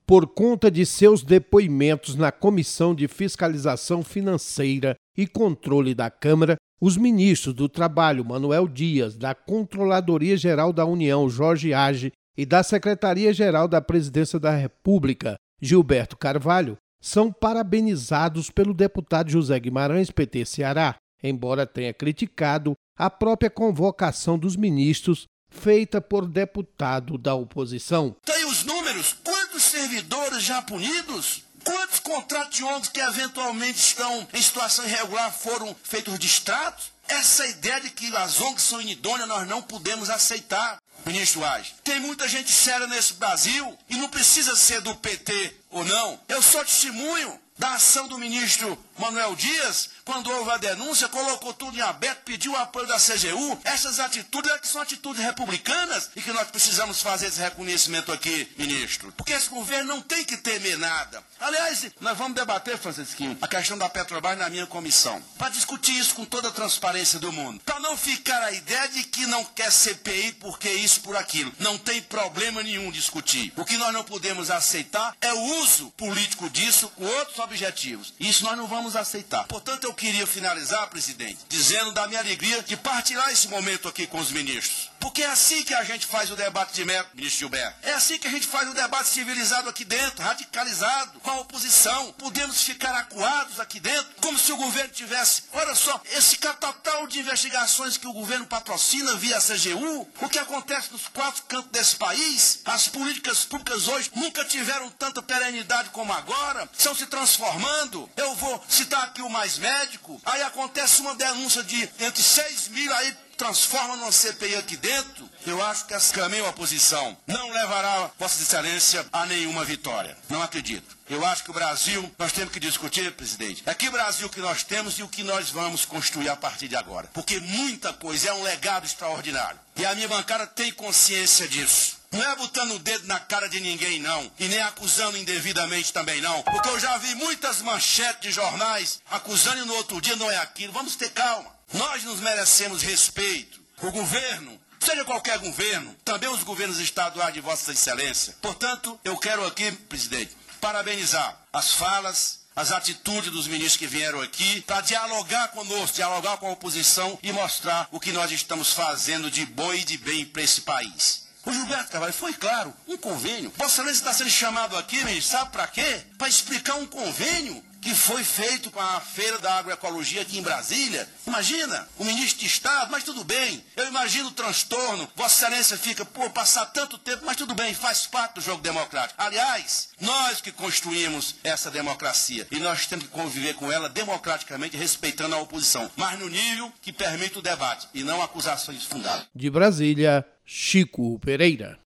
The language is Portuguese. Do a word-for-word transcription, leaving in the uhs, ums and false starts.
por conta de seus depoimentos na Comissão de Fiscalização Financeira e Controle da Câmara, os ministros do Trabalho, Manuel Dias, da Controladoria Geral da União, Jorge Age, e da Secretaria-Geral da Presidência da República, Gilberto Carvalho, são parabenizados pelo deputado José Guimarães, P T Ceará, embora tenha criticado a própria convocação dos ministros feita por deputado da oposição. Tem os números? Quantos servidores já punidos? Quantos contratos de ônibus que eventualmente estão em situação irregular foram feitos distratos? Essa ideia de que as O N Gs são inidôneas nós não podemos aceitar, ministro Age. Tem muita gente séria nesse Brasil e não precisa ser do P T ou não. Eu sou testemunho da ação do ministro Manuel Dias, quando houve a denúncia, colocou tudo em aberto, pediu o apoio da C G U. Essas atitudes é que são atitudes republicanas e que nós precisamos fazer esse reconhecimento aqui, ministro. Porque esse governo não tem que temer nada. Aliás, nós vamos debater, Francisquinho, a questão da Petrobras na minha comissão, para discutir isso com toda a transparência do mundo. Para não ficar a ideia de que não quer C P I porque isso, por aquilo. Não tem problema nenhum discutir. O que nós não podemos aceitar é o uso político disso com outros objetivos. Isso nós não vamos aceitar. Portanto, eu queria finalizar, presidente, dizendo da minha alegria de partilhar esse momento aqui com os ministros. Porque é assim que a gente faz o debate de mérito, ministro Gilberto. É assim que a gente faz o debate civilizado aqui dentro, radicalizado, com a oposição. Podemos ficar acuados aqui dentro, como se o governo tivesse... Olha só, esse catatal de investigações que o governo patrocina via C G U, o que acontece nos quatro cantos desse país, as políticas públicas hoje nunca tiveram tanta perenidade como agora, estão se transformando. Eu vou citar aqui o Mais Médico, aí acontece uma denúncia de entre seis mil, aí transforma numa C P I aqui dentro. Eu acho que esse caminho, a oposição, não levará Vossa Excelência a nenhuma vitória. Não acredito. Eu acho que o Brasil, nós temos que discutir, presidente, é que Brasil que nós temos e o que nós vamos construir a partir de agora. Porque muita coisa, é um legado extraordinário. E a minha bancada tem consciência disso. Não é botando o dedo na cara de ninguém, não. E nem acusando indevidamente também, não. Porque eu já vi muitas manchetes de jornais acusando e no outro dia não é aquilo. Vamos ter calma. Nós nos merecemos respeito. O governo, seja qualquer governo, também os governos estaduais de Vossa Excelência. Portanto, eu quero aqui, presidente, parabenizar as falas, as atitudes dos ministros que vieram aqui para dialogar conosco, dialogar com a oposição e mostrar o que nós estamos fazendo de bom e de bem para esse país. O Gilberto Carvalho, foi claro, um convênio. Vossa Excelência está sendo chamado aqui, ministro, sabe para quê? Para explicar um convênio que foi feito com a Feira da Agroecologia aqui em Brasília. Imagina, o ministro de Estado, mas tudo bem. Eu imagino o transtorno. Vossa Excelência fica, pô, passar tanto tempo, mas tudo bem, faz parte do jogo democrático. Aliás, nós que construímos essa democracia e nós temos que conviver com ela democraticamente, respeitando a oposição, mas no nível que permite o debate e não acusações fundadas. De Brasília, Chico Pereira.